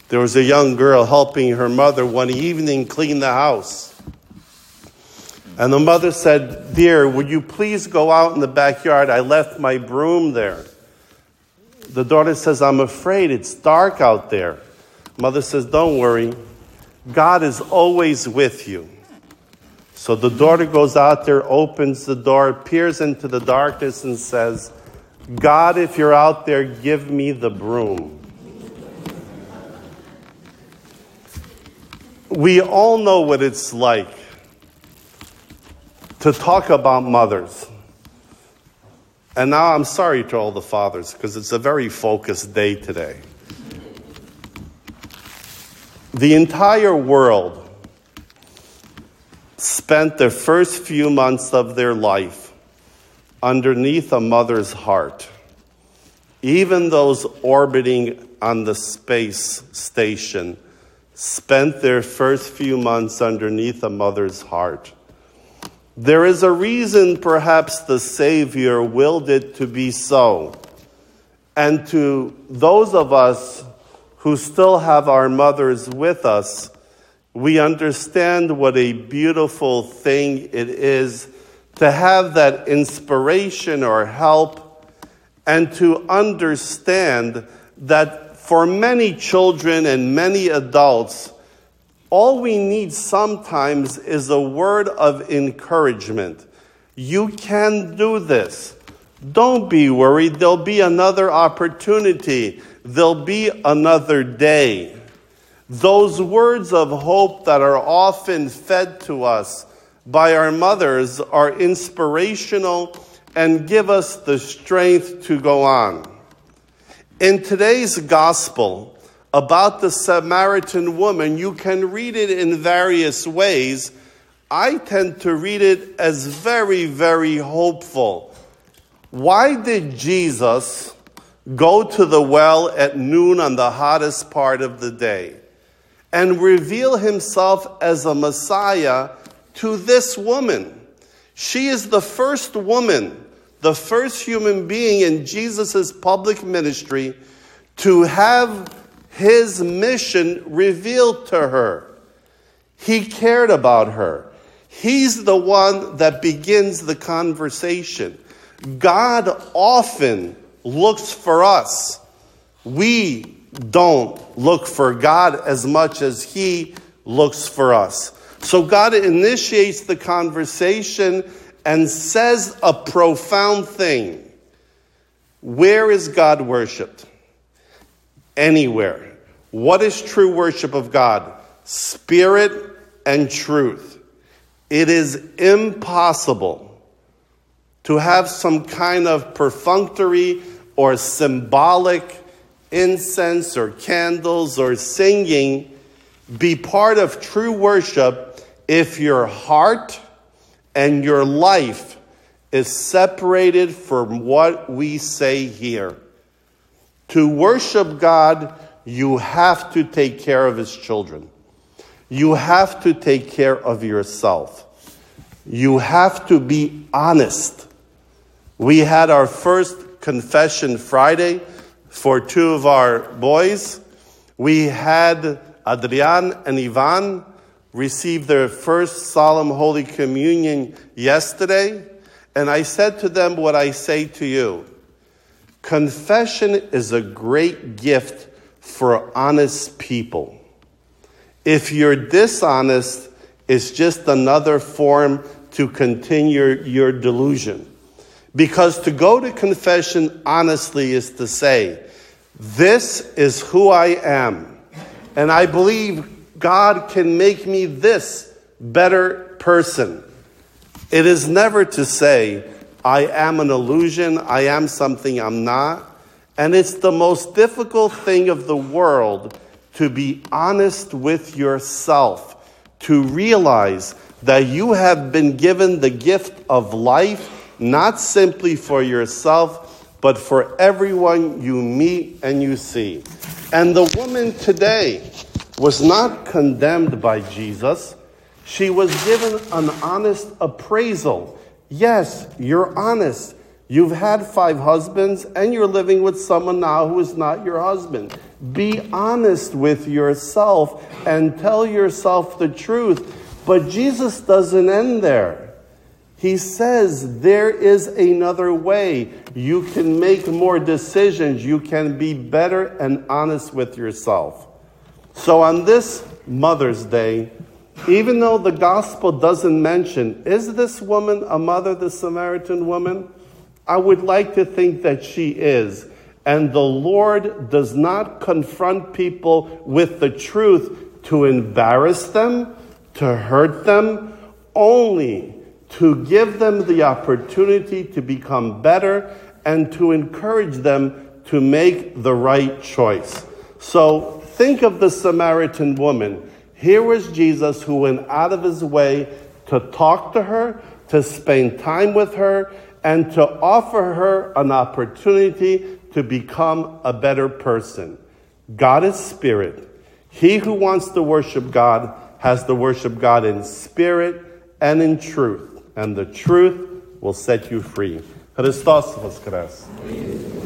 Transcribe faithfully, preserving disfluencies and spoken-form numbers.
There was a young girl helping her mother one evening clean the house. And the mother said, "Dear, would you please go out in the backyard? I left my broom there." The daughter says, "I'm afraid it's dark out there." Mother says, "Don't worry. God is always with you." So the daughter goes out there, opens the door, peers into the darkness and says, "God, if you're out there, give me the broom." We all know what it's like to talk about mothers. And now I'm sorry to all the fathers, because it's a very focused day today. The entire world spent the first few months of their life underneath a mother's heart. Even those orbiting on the space station spent their first few months underneath a mother's heart. There is a reason perhaps the Savior willed it to be so. And to those of us who still have our mothers with us, we understand what a beautiful thing it is to have that inspiration or help, and to understand that for many children and many adults, all we need sometimes is a word of encouragement. You can do this. Don't be worried. There'll be another opportunity. There'll be another day. Those words of hope that are often fed to us by our mothers are inspirational and give us the strength to go on. In today's gospel about the Samaritan woman, you can read it in various ways. I tend to read it as very, very hopeful. Why did Jesus go to the well at noon on the hottest part of the day and reveal himself as a Messiah to this woman? She is the first woman, the first human being in Jesus' public ministry to have his mission revealed to her. He cared about her. He's the one that begins the conversation. God often looks for us. We don't look for God as much as he looks for us. So God initiates the conversation and says a profound thing. Where is God worshipped? Anywhere. What is true worship of God? Spirit and truth. It is impossible to have some kind of perfunctory or symbolic incense or candles or singing be part of true worship if your heart and your life is separated from what we say here. To worship God, you have to take care of his children. You have to take care of yourself. You have to be honest. We had our first confession Friday for two of our boys. We had Adrian and Ivan receive their first solemn Holy Communion yesterday. And I said to them what I say to you. Confession is a great gift for honest people. If you're dishonest, it's just another form to continue your delusion. Because to go to confession honestly is to say, this is who I am. And I believe God can make me this better person. It is never to say, I am an illusion, I am something I'm not. And it's the most difficult thing of the world to be honest with yourself, to realize that you have been given the gift of life, not simply for yourself, but for everyone you meet and you see. And the woman today was not condemned by Jesus. She was given an honest appraisal. Yes, you're honest. You've had five husbands, and you're living with someone now who is not your husband. Be honest with yourself and tell yourself the truth. But Jesus doesn't end there. He says there is another way. You can make more decisions. You can be better and honest with yourself. So on this Mother's Day, even though the gospel doesn't mention, is this woman a mother, the Samaritan woman? I would like to think that she is. And the Lord does not confront people with the truth to embarrass them, to hurt them, only to give them the opportunity to become better and to encourage them to make the right choice. So think of the Samaritan woman. Here was Jesus who went out of his way to talk to her, to spend time with her, and to offer her an opportunity to become a better person. God is spirit. He who wants to worship God has to worship God in spirit and in truth. And the truth will set you free. Christos Voskres.